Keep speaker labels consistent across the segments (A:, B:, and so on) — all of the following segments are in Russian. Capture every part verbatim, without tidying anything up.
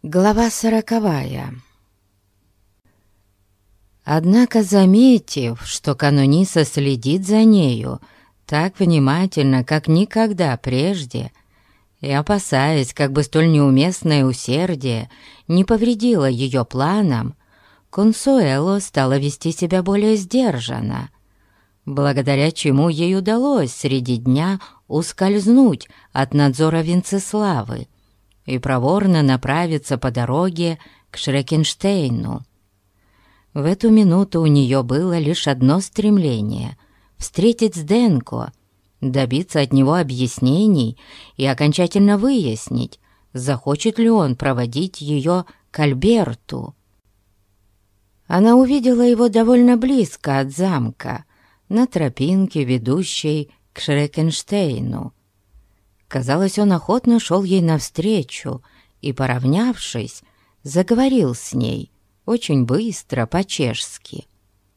A: Глава сороковая. Однако, заметив, что канониса следит за нею так внимательно, как никогда прежде, и опасаясь, как бы столь неуместное усердие не повредило ее планам, Консуэло стала вести себя более сдержанно, благодаря чему ей удалось среди дня ускользнуть от надзора Венцеславы и проворно направиться по дороге к Шрекенштейну. В эту минуту у нее было лишь одно стремление — встретить Сденко, добиться от него объяснений и окончательно выяснить, захочет ли он проводить ее к Альберту. Она увидела его довольно близко от замка, на тропинке, ведущей к Шрекенштейну. Казалось, он охотно шел ей навстречу и, поравнявшись, заговорил с ней очень быстро, по-чешски.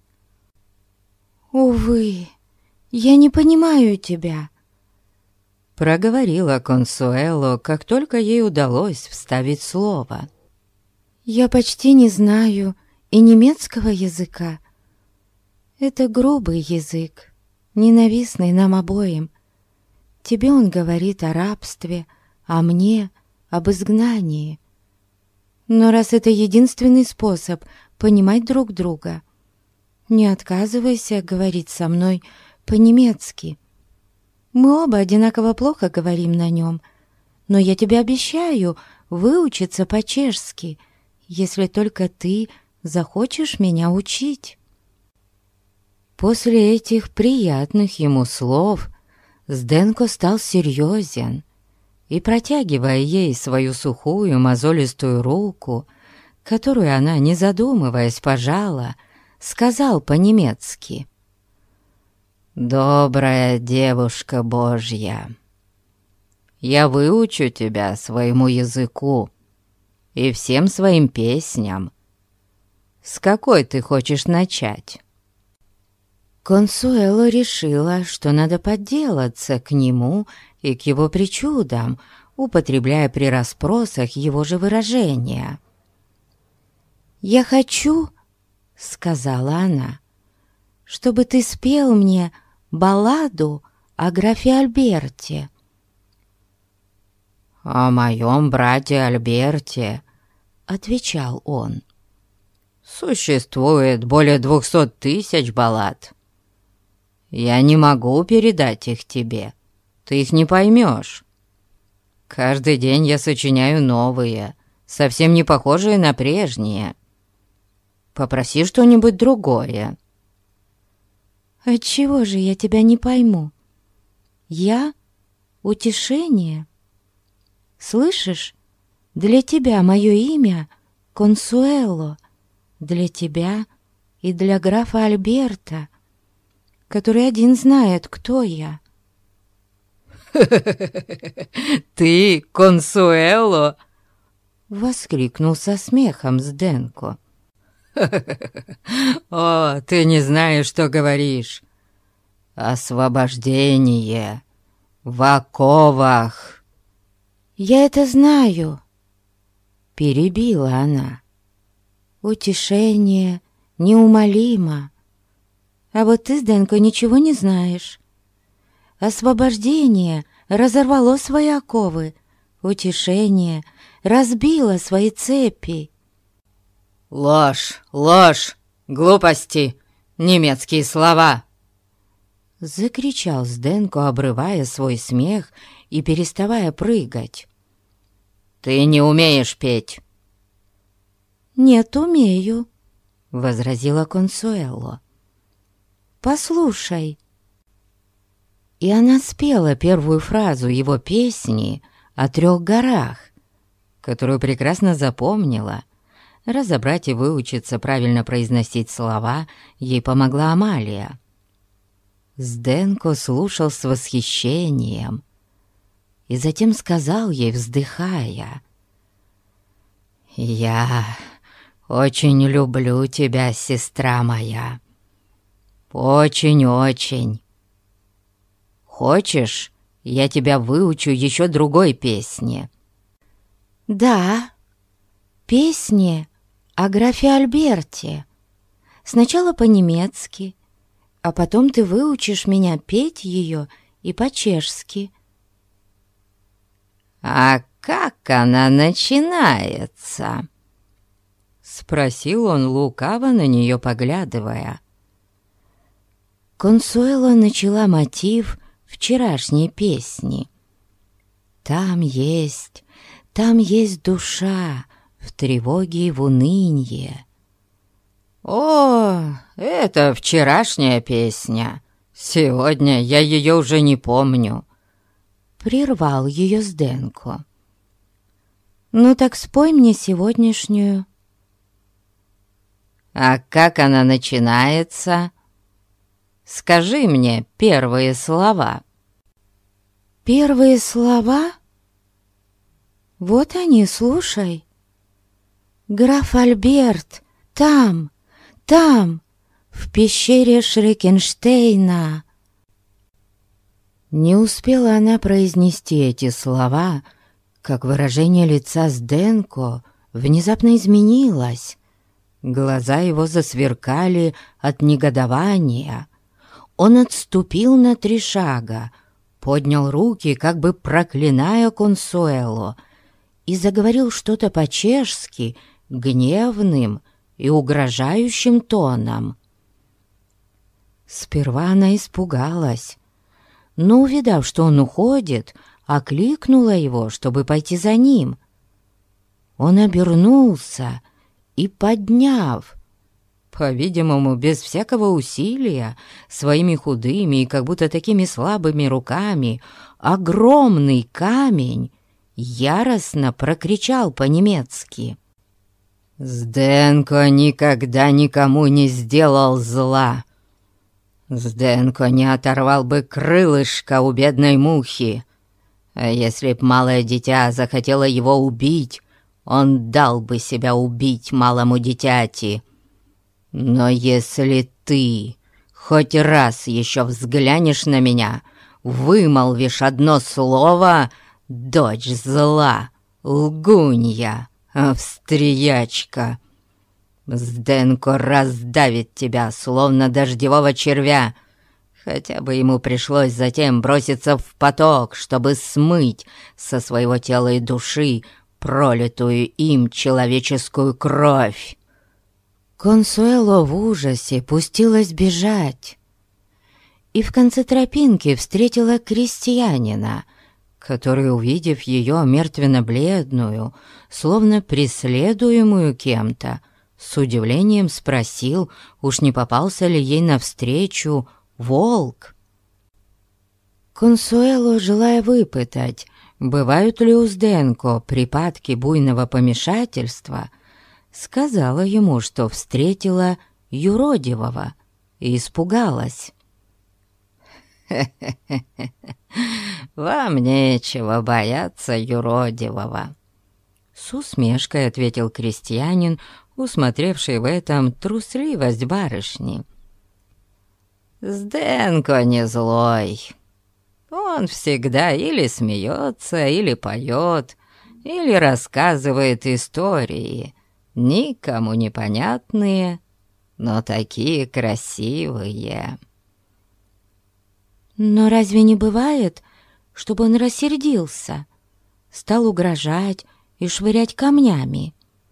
B: «Увы, я не понимаю тебя»,
A: — проговорила Консуэло, как только ей удалось вставить слово.
B: «Я почти не знаю и немецкого языка. Это грубый язык, ненавистный нам обоим. Тебе он говорит о рабстве, а мне — об изгнании. Но раз это единственный способ понимать друг друга, не отказывайся говорить со мной по-немецки. Мы оба одинаково плохо говорим на нем, но я тебе обещаю выучиться по-чешски, если только ты захочешь меня учить».
A: После этих приятных ему слов Сденко стал серьезен и, протягивая ей свою сухую мозолистую руку, которую она, не задумываясь, пожала, сказал по-немецки: «Добрая девушка Божья, я выучу тебя своему языку и всем своим песням. С какой ты хочешь начать?» Консуэло решила, что надо подделаться к нему и к его причудам, употребляя при расспросах его же выражения.
B: «Я хочу, — сказала она, — чтобы ты спел мне балладу о графе Альберте».
A: «О моем брате Альберте, — отвечал он, — существует более двухсот тысяч баллад. Я не могу передать их тебе, ты их не поймешь. Каждый день я сочиняю новые, совсем не похожие на прежние. Попроси что-нибудь другое».
B: «Отчего же я тебя не пойму? Я — утешение. Слышишь, для тебя мое имя — Консуэло, для тебя и для графа Альберта, который один знает, кто я».
A: «Ты Консуэло?» — воскликнул со смехом Сденко. «О, ты не знаешь, что говоришь. Освобождение в оковах».
B: «Я это знаю», — перебила она. «Утешение неумолимо. А вот ты, Сденко, ничего не знаешь. Освобождение разорвало свои оковы, утешение разбило свои цепи».
A: «Ложь, ложь, глупости, немецкие слова!» — закричал Сденко, обрывая свой смех и переставая прыгать. «Ты не умеешь петь!»
B: «Нет, умею», —
A: возразила Консуэло.
B: «Послушай».
A: И она спела первую фразу его песни о трех горах, которую прекрасно запомнила. Разобрать и выучиться правильно произносить слова ей помогла Амалия. Сденко слушал с восхищением и затем сказал ей, вздыхая: «Я очень люблю тебя, сестра моя, очень-очень. Хочешь, я тебя выучу еще другой песне?»
B: «Да», Песни о графе Альберте. Сначала по-немецки, а потом ты выучишь меня петь ее и по-чешски».
A: «А как она начинается?» — спросил он, лукаво на нее поглядывая.
B: Консуэло начала мотив вчерашней песни. «Там есть, там есть душа в тревоге и в унынье».
A: «О, это вчерашняя песня. Сегодня я ее уже не помню», —
B: прервал ее Сденко. «Ну так спой мне сегодняшнюю».
A: «А как она начинается? Скажи мне первые слова».
B: «Первые слова? Вот они, слушай. Граф Альберт, там, там, в пещере Шрекенштейна». Не успела она произнести эти слова, как выражение лица Сденко внезапно изменилось. Глаза его засверкали от негодования. Он отступил на три шага, поднял руки, как бы проклиная Консуэло, и заговорил что-то по-чешски гневным и угрожающим тоном. Сперва она испугалась, но, увидав, что он уходит, окликнула его, чтобы пойти за ним. Он обернулся и, подняв, по-видимому, без всякого усилия, своими худыми и как будто такими слабыми руками, огромный камень, яростно прокричал по-немецки: «Сденко никогда никому не сделал зла. Сденко не оторвал бы крылышко у бедной мухи. А если б малое дитя захотело его убить, он дал бы себя убить малому дитяти. Но если ты хоть раз еще взглянешь на меня, вымолвишь одно слово: дочь зла, лгунья, австриячка, Сденко раздавит тебя, словно дождевого червя, хотя бы ему пришлось затем броситься в поток, чтобы смыть со своего тела и души пролитую им человеческую кровь». Консуэло в ужасе пустилась бежать и в конце тропинки встретила крестьянина, который, увидев ее мертвенно-бледную, словно преследуемую кем-то, с удивлением спросил, уж не попался ли ей навстречу волк. Консуэло, желая выпытать, бывают ли у Сденко припадки буйного помешательства, сказала ему, что встретила юродивого, и испугалась. «Хе-хе-хе, вам нечего бояться юродивого», — с усмешкой ответил крестьянин, усмотревший в этом трусливость барышни. «Сденко не злой. Он всегда или смеется, или поет, или рассказывает истории, никому непонятные, но такие красивые». «Но разве не бывает, чтобы он рассердился, стал угрожать и швырять камнями?»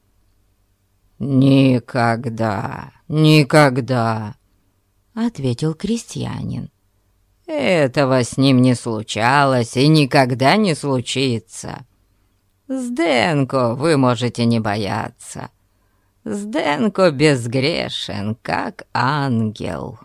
B: «Никогда, никогда», — ответил крестьянин. «Этого с ним не случалось и никогда не случится. Сденко вы можете не бояться. Сденко безгрешен, как ангел».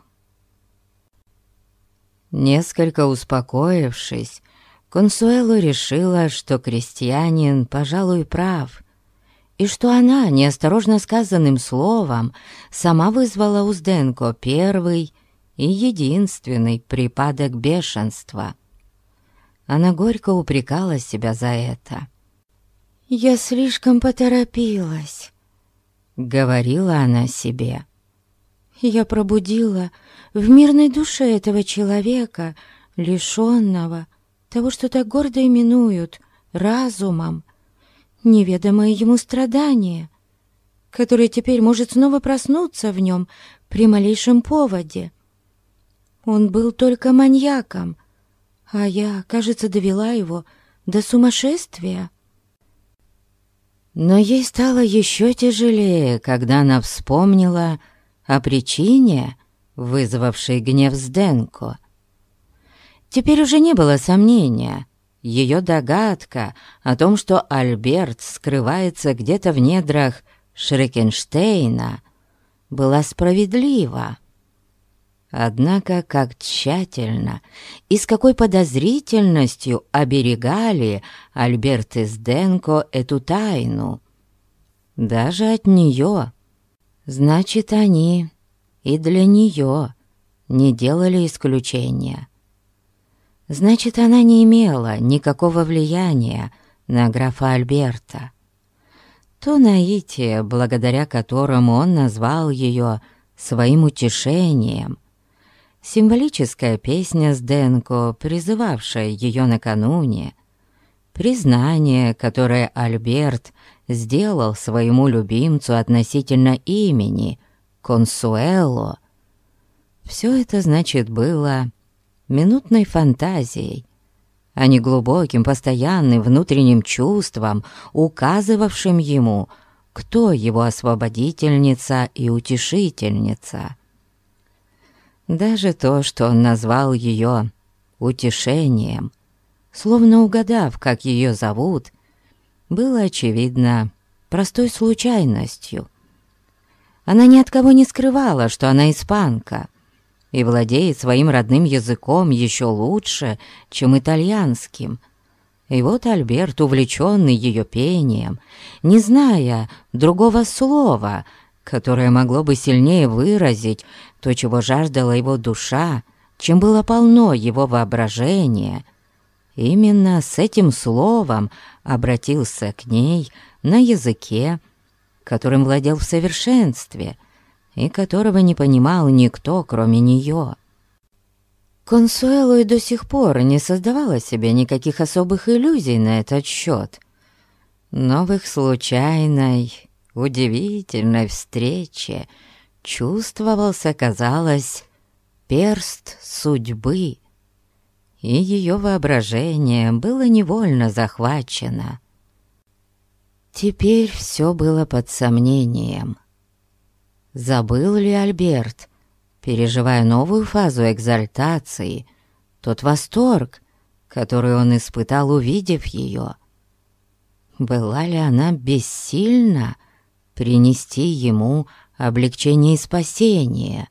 B: Несколько успокоившись, Консуэло решила, что крестьянин, пожалуй, прав, и что она, неосторожно сказанным словом, сама вызвала у Сденко первый и единственный припадок бешенства. Она горько упрекала себя за это. «Я слишком поторопилась», — говорила она себе. «Я пробудила в мирной душе этого человека, лишенного того, что так гордо именуют разумом, неведомое ему страдание, которое теперь может снова проснуться в нем при малейшем поводе. Он был только маньяком, а я, кажется, довела его до сумасшествия.
A: Но ей стало еще тяжелее, когда она вспомнила о причине, вызвавшей гнев Сденко. Теперь уже не было сомнения. Ее догадка о том, что Альберт скрывается где-то в недрах Шрекенштейна, была справедлива. Однако, как тщательно и с какой подозрительностью оберегали Альберт и Сденко эту тайну. Даже от нее. Значит, они и для нее не делали исключения. Значит, она не имела никакого влияния на графа Альберта. То наитие, благодаря которому он назвал ее своим утешением, символическая песня Сденко, призывавшая ее накануне, признание, которое Альберт сделал своему любимцу относительно имени Консуэло, все это, значит, было минутной фантазией, а не глубоким, постоянным внутренним чувством, указывавшим ему, кто его освободительница и утешительница. Даже то, что он назвал ее утешением, словно угадав, как ее зовут, было, очевидно, простой случайностью. Она ни от кого не скрывала, что она испанка, и владеет своим родным языком еще лучше, чем итальянским. И вот Альберт, увлеченный ее пением, не зная другого слова, которое могло бы сильнее выразить то, чего жаждала его душа, чем было полно его воображение, именно с этим словом обратился к ней на языке, которым владел в совершенстве и которого не понимал никто, кроме нее. Консуэло и до сих пор не создавала себе никаких особых иллюзий на этот счет, но в их случайной, удивительной встрече чувствовался, казалось, перст судьбы, и ее воображение было невольно захвачено. Теперь все было под сомнением. Забыл ли Альберт, переживая новую фазу экзальтации, тот восторг, который он испытал, увидев ее? Была ли она бессильна принести ему облегчение и спасение?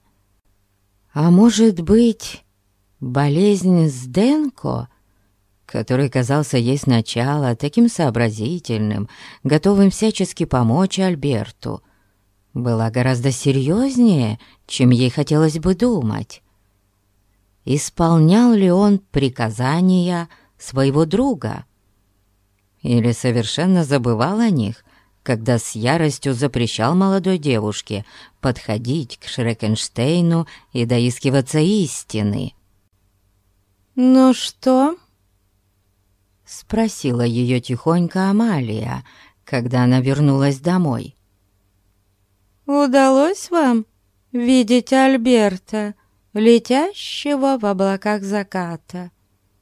A: А может быть, болезнь Сденко, который казался ей сначала таким сообразительным, готовым всячески помочь Альберту, была гораздо серьезнее, чем ей хотелось бы думать? Исполнял ли он приказания своего друга? Или совершенно забывал о них, когда с яростью запрещал молодой девушке подходить к Шрекенштейну и доискиваться истины?
B: «Ну что?»
A: — спросила ее тихонько Амалия, когда она вернулась домой.
B: «Удалось вам видеть Альберта, летящего в облаках заката?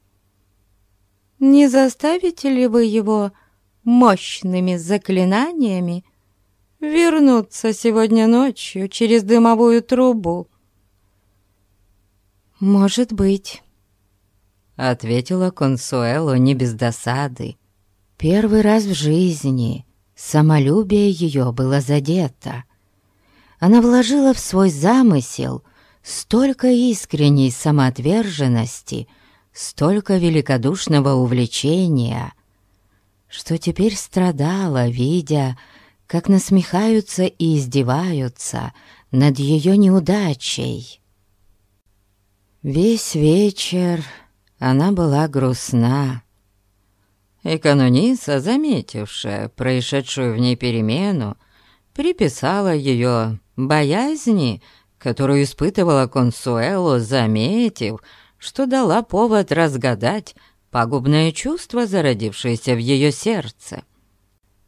B: Не заставите ли вы его мощными заклинаниями вернуться сегодня ночью через дымовую трубу?»
A: «Может быть», — ответила Консуэло не без досады. Первый раз в жизни самолюбие ее было задето. Она вложила в свой замысел столько искренней самоотверженности, столько великодушного увлечения, что теперь страдала, видя, как насмехаются и издеваются над ее неудачей. Весь вечер она была грустна, и канониса, заметившая происшедшую в ней перемену, приписала ее боязни, которую испытывала Консуэло, заметив, что дала повод разгадать пагубное чувство, зародившееся в ее сердце.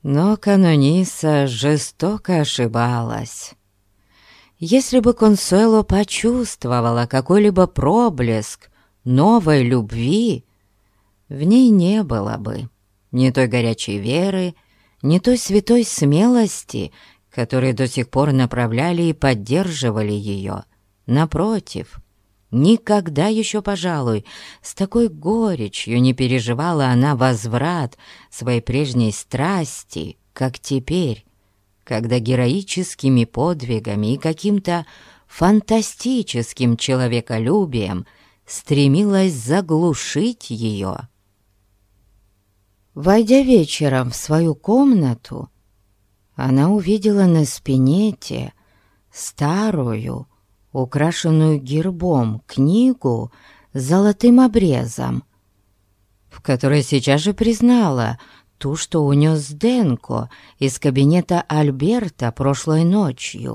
A: Но Канониса жестоко ошибалась. Если бы Консуэло почувствовала какой-либо проблеск новой любви, в ней не было бы ни той горячей веры, ни той святой смелости, которые до сих пор направляли и поддерживали ее. Напротив, никогда еще, пожалуй, с такой горечью не переживала она возврат своей прежней страсти, как теперь, когда героическими подвигами и каким-то фантастическим человеколюбием стремилась заглушить ее. Войдя вечером в свою комнату, она увидела на спинете старую, украшенную гербом книгу с золотым обрезом, в которой сейчас же признала ту, что унес Денко из кабинета Альберта прошлой ночью.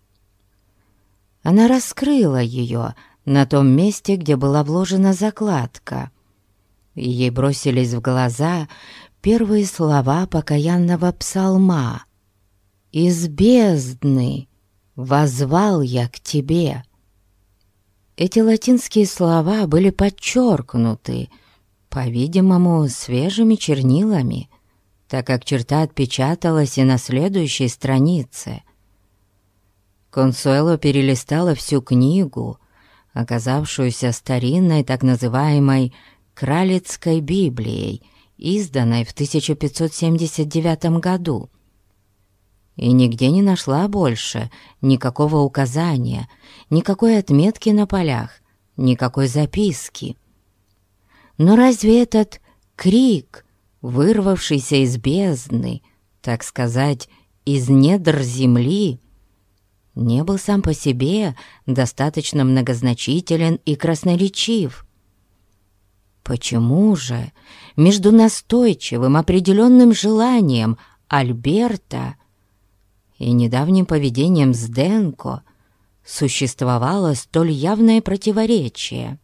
A: Она раскрыла ее на том месте, где была вложена закладка, и ей бросились в глаза первые слова покаянного псалма: «Из бездны воззвал я к тебе». Эти латинские слова были подчеркнуты, по-видимому, свежими чернилами, так как черта отпечаталась и на следующей странице. Консуэло перелистала всю книгу, оказавшуюся старинной так называемой «Кралицкой Библией», изданной в тысяча пятьсот семьдесят девятом году, и нигде не нашла больше никакого указания, никакой отметки на полях, никакой записки. Но разве этот крик, вырвавшийся из бездны, так сказать, из недр земли, не был сам по себе достаточно многозначителен и красноречив? Почему же между настойчивым определенным желанием Альберта и недавним поведением Сденко существовало столь явное противоречие?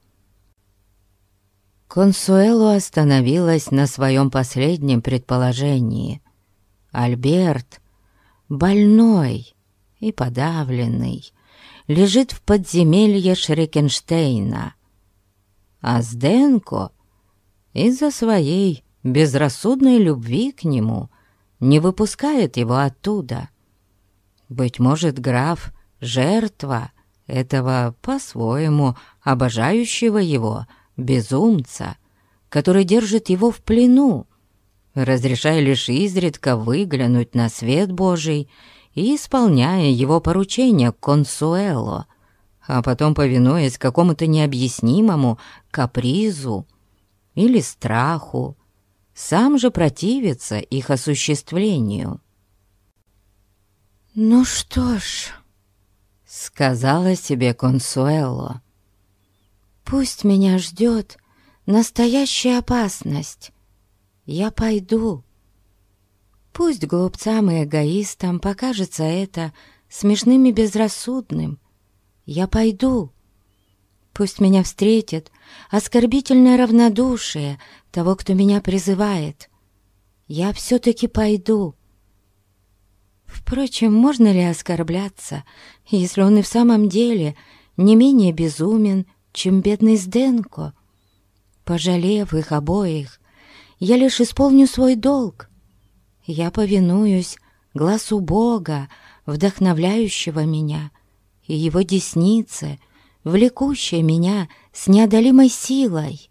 A: Консуэло остановилась на своем последнем предположении. Альберт, больной и подавленный, лежит в подземелье Шрекенштейна, а Сденко из-за своей безрассудной любви к нему не выпускает его оттуда. Быть может, граф — жертва этого по-своему обожающего его безумца, который держит его в плену, разрешая лишь изредка выглянуть на свет Божий и исполняя его поручения Консуэло, а потом, повинуясь какому-то необъяснимому капризу или страху, сам же противится их осуществлению.
B: «Ну что ж», — сказала себе Консуэло, — «пусть меня ждет настоящая опасность. Я пойду. Пусть глупцам и эгоистам покажется это смешным и безрассудным. Я пойду. Пусть меня встретит оскорбительное равнодушие того, кто меня призывает. Я все-таки пойду. Впрочем, можно ли оскорбляться, если он и в самом деле не менее безумен, чем бедный Сденко? Пожалев их обоих, я лишь исполню свой долг. Я повинуюсь глазу Бога, вдохновляющего меня, и его деснице, влекущей меня с неодолимой силой».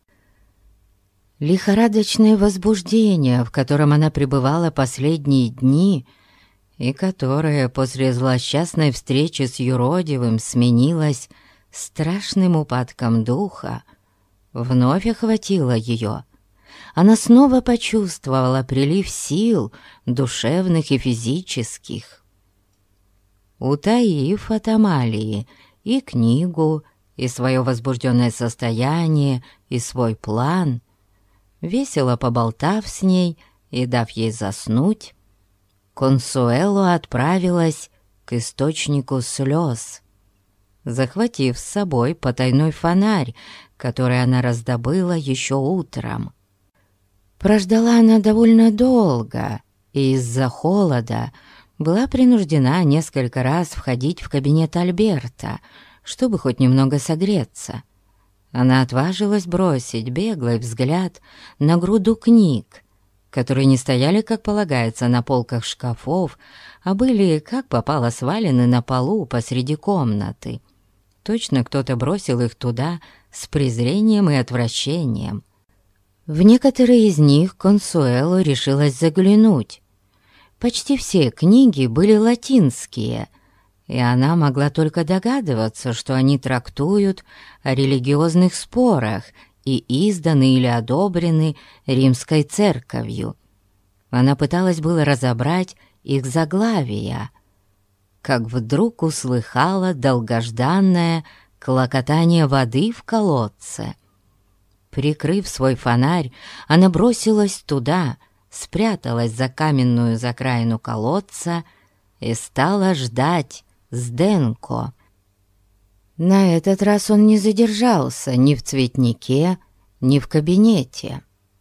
B: Лихорадочное возбуждение, в котором она пребывала последние дни, и которое после злосчастной встречи с юродивым сменилось страшным упадком духа, вновь охватило ее. Она снова почувствовала прилив сил, душевных и физических. Утаив от Амалии и книгу, и свое возбужденное состояние, и свой план, весело поболтав с ней и дав ей заснуть, Консуэло отправилась к источнику слез, захватив с собой потайной фонарь, который она раздобыла еще утром. Прождала она довольно долго
A: и из-за холода была принуждена несколько раз входить в кабинет Альберта, чтобы хоть немного согреться. Она отважилась бросить беглый взгляд на груду книг, которые не стояли, как полагается, на полках шкафов, а были, как попало, свалены на полу посреди комнаты. Точно кто-то бросил их туда с презрением и отвращением. В некоторые из них Консуэло решилась заглянуть. Почти все книги были латинские, и она могла только догадываться, что они трактуют о религиозных спорах и изданы или одобрены Римской церковью. Она пыталась было разобрать их заглавия, как вдруг услыхала долгожданное клокотание воды в колодце. Прикрыв свой фонарь, она бросилась туда, спряталась за каменную закраину колодца и стала ждать Зденко. На этот раз он не задержался ни в цветнике, ни в кабинете.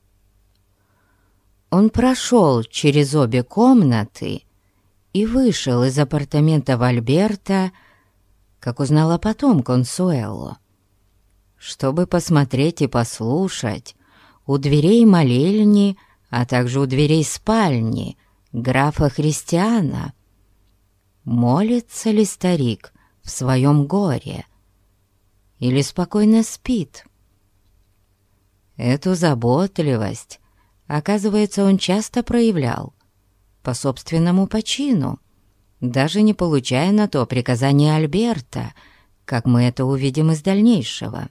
A: Он прошел через обе комнаты и вышел из апартаментов Альберта, как узнала потом Консуэло, чтобы посмотреть и послушать у дверей молельни, а также у дверей спальни графа Христиана, молится ли старик в своем горе или спокойно спит. Эту заботливость, оказывается, он часто проявлял по собственному почину, даже не получая на то приказания Альберта, как мы это увидим из дальнейшего.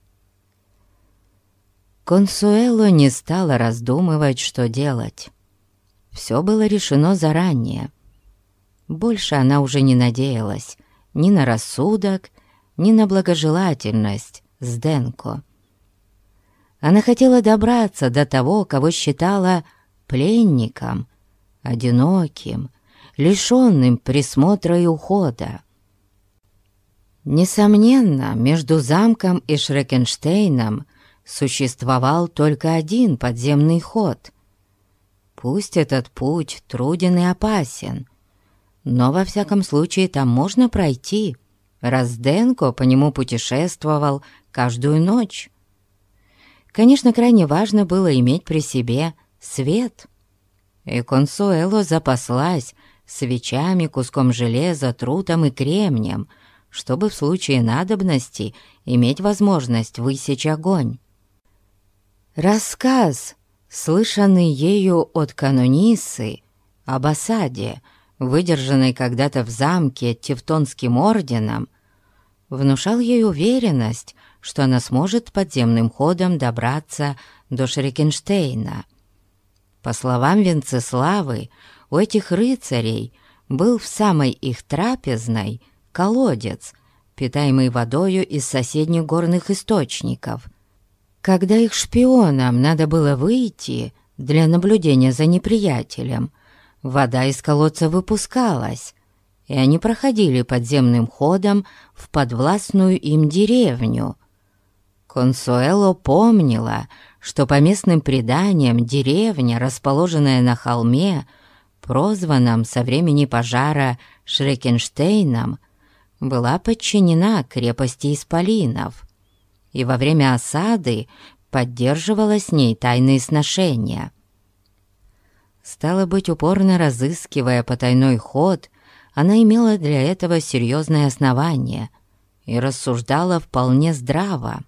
A: Консуэло не стала раздумывать, что делать. Все было решено заранее. Больше она уже не надеялась ни на рассудок, ни на благожелательность Зденко. Она хотела добраться до того, кого считала пленником, одиноким, лишенным присмотра и ухода. Несомненно, между замком и Шрекенштейном существовал только один подземный ход. Пусть этот путь труден и опасен, но во всяком случае там можно пройти, раз Денко по нему путешествовал каждую ночь. Конечно, крайне важно было иметь при себе свет, и Консуэло запаслась свечами, куском железа, трутом и кремнем, чтобы в случае надобности иметь возможность высечь огонь. Рассказ, слышанный ею от канонисы об осаде, выдержанной когда-то в замке Тевтонским орденом, внушал ей уверенность, что она сможет подземным ходом добраться до Шрекенштейна. По словам Венцеславы, у этих рыцарей был в самой их трапезной колодец, питаемый водою из соседних горных источников. Когда их шпионам надо было выйти для наблюдения за неприятелем, вода из колодца выпускалась, и они проходили подземным ходом в подвластную им деревню. Консуэло помнила, что по местным преданиям деревня, расположенная на холме, прозванном со времени пожара Шрекенштейном, была подчинена крепости исполинов, и во время осады поддерживала с ней тайные сношения. Стало быть, упорно разыскивая потайной ход, она имела для этого серьезное основание и рассуждала вполне здраво.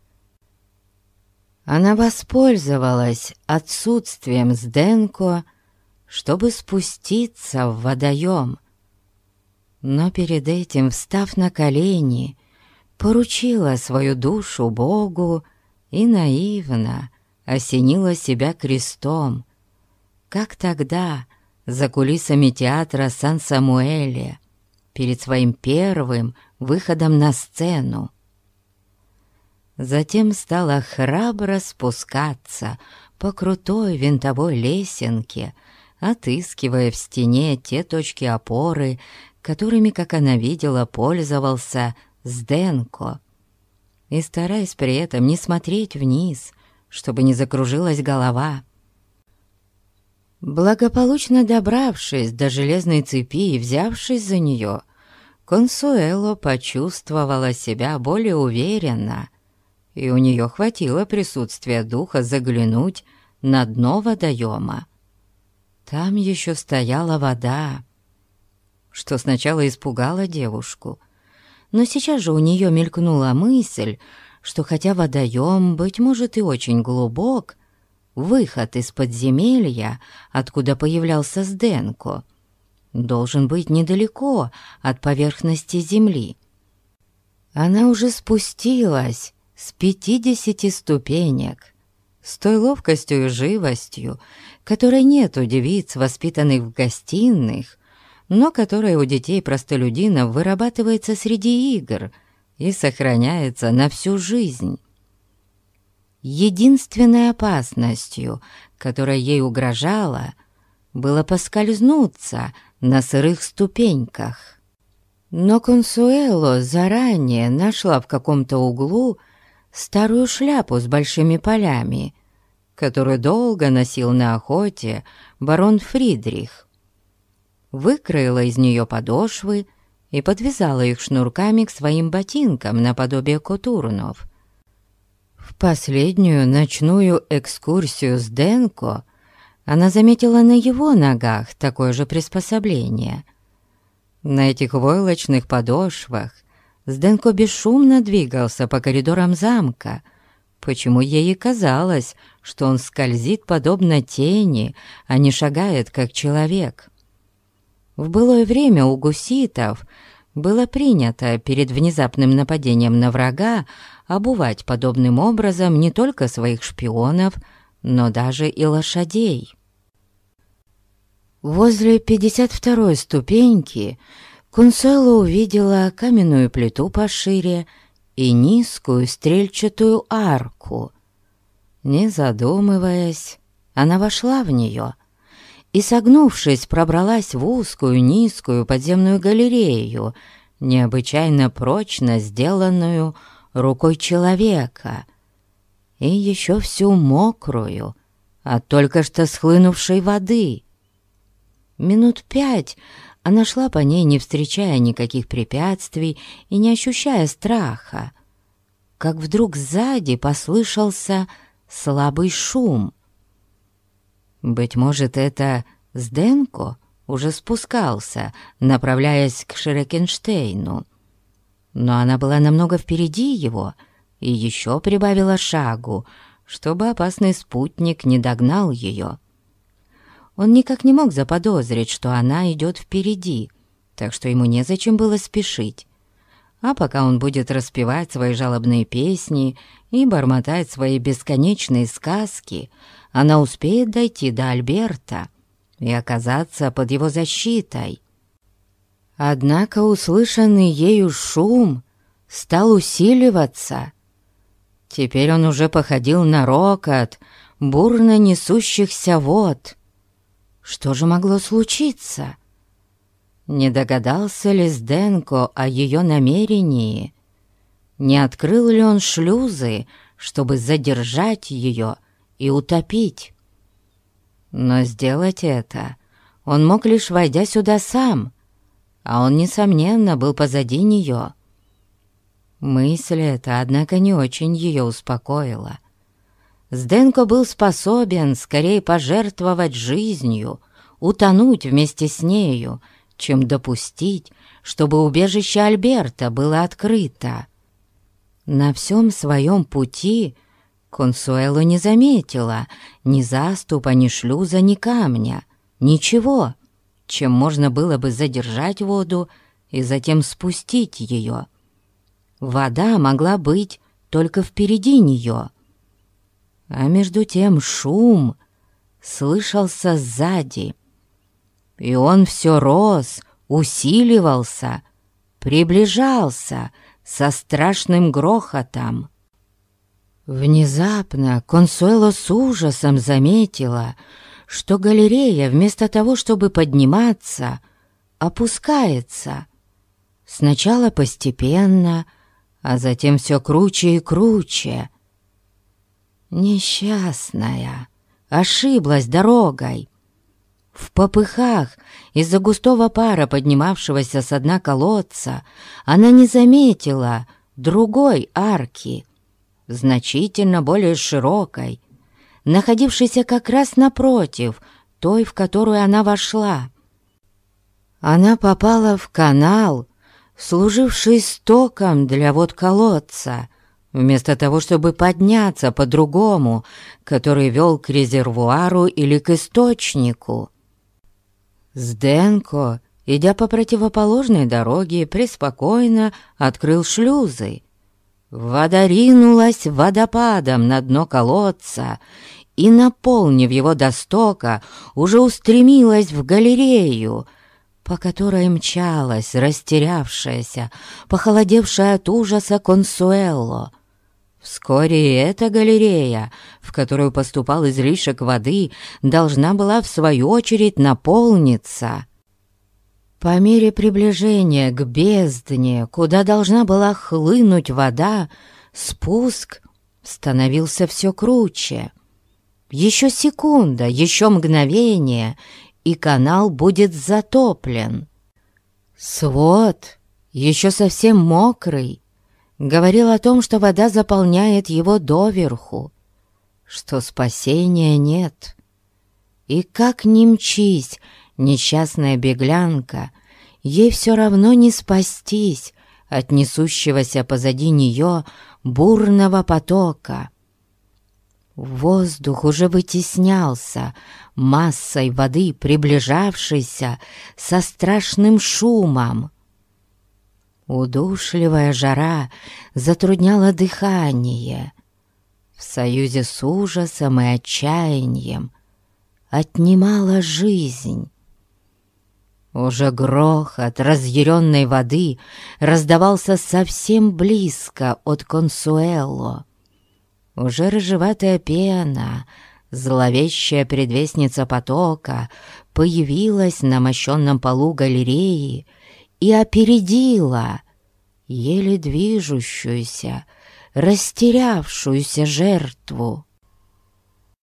A: Она воспользовалась отсутствием Зденко, чтобы спуститься в водоем, но перед этим, встав на колени, поручила свою душу Богу и наивно осенила себя крестом, как тогда за кулисами театра Сан-Самуэле перед своим первым выходом на сцену. Затем стала храбро спускаться по крутой винтовой лесенке, отыскивая в стене те точки опоры, которыми, как она видела, пользовался Зденко, и стараясь при этом не смотреть вниз, чтобы не закружилась голова. Благополучно добравшись до железной цепи и взявшись за нее, Консуэло почувствовала себя более уверенно, и у нее хватило присутствия духа заглянуть на дно водоема. Там еще стояла вода, что сначала испугало девушку, но сейчас же у нее мелькнула мысль, что хотя водоем, быть может, и очень глубок, выход из подземелья, откуда появлялся Сденко, должен быть недалеко от поверхности земли. Она уже спустилась с пятидесяти ступенек, с той ловкостью и живостью, которой нет у девиц, воспитанных в гостиных, но которая у детей-простолюдинов вырабатывается среди игр и сохраняется на всю жизнь. Единственной опасностью, которая ей угрожала, было поскользнуться на сырых ступеньках. Но Консуэло заранее нашла в каком-то углу старую шляпу с большими полями, которую долго носил на охоте барон Фридрих. Выкроила из нее подошвы и подвязала их шнурками к своим ботинкам наподобие котурнов. В последнюю ночную экскурсию с Денко она заметила на его ногах такое же приспособление. На этих войлочных подошвах Сденко бесшумно двигался по коридорам замка, почему ей и казалось, что он скользит подобно тени, а не шагает как человек. В былое время у гуситов было принято перед внезапным нападением на врага обувать подобным образом не только своих шпионов, но даже и лошадей. Возле пятьдесят второй ступеньки Консуэло увидела каменную плиту пошире и низкую стрельчатую арку. Не задумываясь, она вошла в нее и, согнувшись, пробралась в узкую низкую подземную галерею, необычайно прочно сделанную рукой человека, и еще всю мокрую от только что схлынувшей воды. Минут пять она шла по ней, не встречая никаких препятствий и не ощущая страха, как вдруг сзади послышался слабый шум. Быть может, это Сденко уже спускался, направляясь к Шрекенштейну. Но она была намного впереди его и еще прибавила шагу, чтобы опасный спутник не догнал ее. Он никак не мог заподозрить, что она идет впереди, так что ему незачем было спешить. А пока он будет распевать свои жалобные песни и бормотать свои бесконечные сказки, она успеет дойти до Альберта и оказаться под его защитой. Однако услышанный ею шум стал усиливаться. Теперь он уже походил на рокот бурно несущихся вод. Что же могло случиться? Не догадался ли Сденко о ее намерении? Не открыл ли он шлюзы, чтобы задержать ее и утопить? Но сделать это он мог лишь войдя сюда сам, а он, несомненно, был позади нее. Мысль эта, однако, не очень ее успокоила. Сденко был способен скорее пожертвовать жизнью, утонуть вместе с нею, чем допустить, чтобы убежище Альберта было открыто. На всем своем пути Консуэло не заметила ни заступа, ни шлюза, ни камня, ничего, чем можно было бы задержать воду и затем спустить ее. Вода могла быть только впереди нее. А между тем шум слышался сзади, и он все рос, усиливался, приближался со страшным грохотом. Внезапно Консуэло с ужасом заметила, что галерея, вместо того, чтобы подниматься, опускается. Сначала постепенно, а затем все круче и круче. Несчастная ошиблась дорогой. В попыхах из-за густого пара, поднимавшегося со дна колодца, она не заметила другой арки, значительно более широкой, находившейся как раз напротив той, в которую она вошла. Она попала в канал, служивший стоком для вод колодца, вместо того, чтобы подняться по другому, который вел к резервуару или к источнику. Зденко, идя по противоположной дороге, преспокойно открыл шлюзы. Вода ринулась водопадом на дно колодца и, наполнив его до стока, уже устремилась в галерею, по которой мчалась растерявшаяся, похолодевшая от ужаса Консуэло. Вскоре и эта галерея, в которую поступал излишек воды, должна была в свою очередь наполниться. По мере приближения к бездне, куда должна была хлынуть вода, спуск становился все круче. Еще секунда, еще мгновение, и канал будет затоплен. Свод, еще совсем мокрый, говорил о том, что вода заполняет его доверху, что спасения нет. И как ни мчись, несчастная беглянка, ей все равно не спастись от несущегося позади нее бурного потока. Воздух уже вытеснялся массой воды, приближавшейся со страшным шумом. Удушливая жара затрудняла дыхание. В союзе с ужасом и отчаянием отнимала жизнь. Уже грохот разъяренной воды раздавался совсем близко от Консуэло. Уже рыжеватая пена, зловещая предвестница потока, появилась на мощенном полу галереи и опередила еле движущуюся, растерявшуюся жертву.